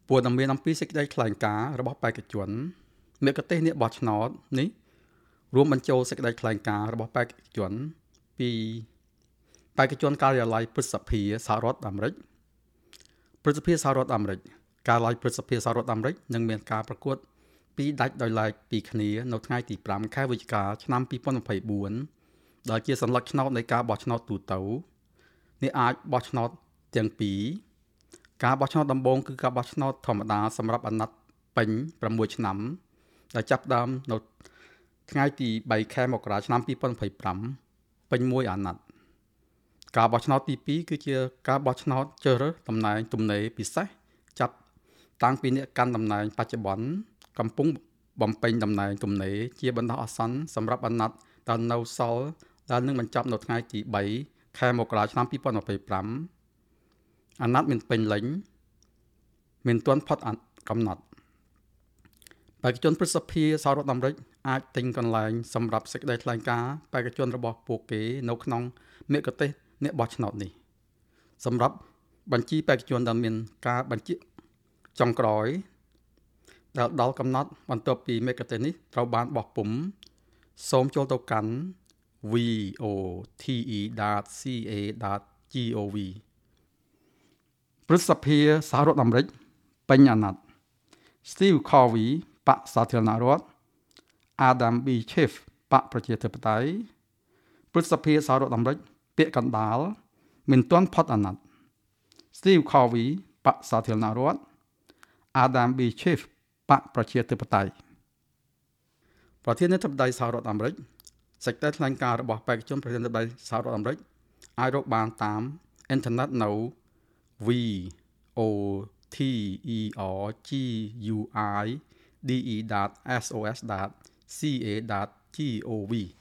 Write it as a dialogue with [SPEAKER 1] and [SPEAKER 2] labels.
[SPEAKER 1] ពួកដំណើរអំពីសេចក្តីថ្លែងការណ៍របស់បេក្ខជនមគ្គុទ្ទេសក៍នេះបោះឆ្នោតនេះរួមបញ្ចូលសេចក្តីថ្លែងការណ៍របស់បេក្ខជនពីបេក្ខជនការិយាល័យព្រឹទ្ធសភាសហរដ្ឋអាមេរិកព្រឹទ្ធសភាសហរដ្ឋអាមេរិកការិយាល័យព្រឹទ្ធសភាសហរដ្ឋអាមេរិកនឹងមានការប្រកួតពីរដាច់ដោយឡែកពីគ្នានៅថ្ងៃទី5ខែវិច្ឆិកាឆ្នាំ2024ដែលជាសញ្ញាឆ្នោតនៃការបោះឆ្នោតទូទៅនេះអាចបោះឆ្នោតទាំងពីរការបោះឆ្នោតដំបូងគឺការបោះឆ្នោតធម្មតាសម្រាប់អាណត្តិពេញ6ឆ្នាំដែលចាប់ផ្ដើមនៅថ្ងៃទី3ខែមករាឆ្នាំ2025ពេញមួយអាណត្តិការបោះឆ្នោតទី2គឺជាការបោះឆ្នោតជ្រើសរើសតំណែងទំនេរពិសេសចាប់តាំងពីអ្នកកាន់តំណែងបច្ចុប្បន្នកំពុងបំពេញតំណែងទំនេរជាបណ្ដោះអាសន្នសម្រាប់អាណត្តិដែលនៅសល់ដែលនឹងបញ្ចប់នៅថ្ងៃទី3ខែមករាឆ្នាំ2025អាណត្តិមានពេញលេញមានទាន់ផុតកំណត់បេក្ខជនព្រឹទ្ធសភាសហរដ្ឋអាមេរិកអាចទិញកន្លែងសម្រាប់សេចក្តីថ្លែងការណ៍បេក្ខជនរបស់ពួកគេនៅក្នុងមគ្គុទ្ទេសក៍អ្នកបោះឆ្នោតនេះសម្រាប់បញ្ជីបេក្ខជនដែលមានការបញ្ជាចុងក្រោយដែលដល់កំណត់បន្ទាប់ពីមគ្គុទ្ទេសក៍នេះត្រូវបានបោះពុម្ពសូមចូលទៅកាន់ vote.ca.gov ព្រឹទ្ធសភាសហរដ្ឋអាមេរិកពេញអាណត្តិ Steve Harvey បកសាធារណរដ្ឋ Adam B. Schiff បកប្រជាធិបតេយ្យព្រឹទ្ធសភាសហរដ្ឋអាមេរិកពាក្យកណ្ដាលមិនទាន់ផុតអាណត្តិ Steve Harvey បកសាធារណរដ្ឋ Adam B. Schiff បកប្រជាធិបតេយ្យប្រធានាធិបតីសហរដ្ឋអាមេរិកសេចក្តីថ្លែងការណ៍របស់បេក្ខជនប្រធានាធិបតីសហរដ្ឋអាមេរិកអាចរកបានតាមអ៊ីនធឺណិតនៅ votergui.sos.ca.gov